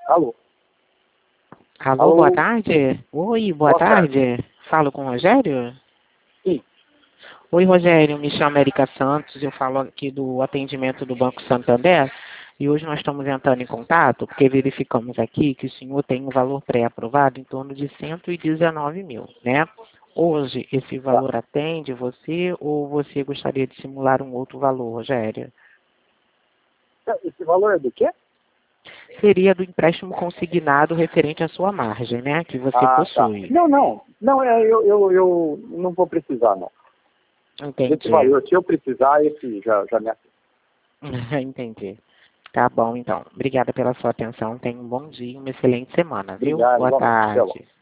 Alô? Alô, Alô? boa tarde. Oi, boa tarde. Falo com o Rogério? Sim. Oi, Rogério, me chamo Erika Santos, eu falo aqui do atendimento do Banco Santander e hoje nós estamos entrando em contato porque verificamos aqui que o senhor tem um valor pré-aprovado em torno de 119 mil, né? Hoje, esse valor atende você ou você gostaria de simular um outro valor, Rogério? Esse valor é do quê? Seria do empréstimo consignado referente à sua margem, né? Que você Tá. possui. Não. Não, eu não vou precisar, não. Entendi. Esse valor, se eu precisar, esse já me atende. Entendi. Tá bom, então. Obrigada pela sua atenção. Tenha um bom dia, uma excelente semana, viu? Obrigado, Boa igualmente. Até logo. tarde.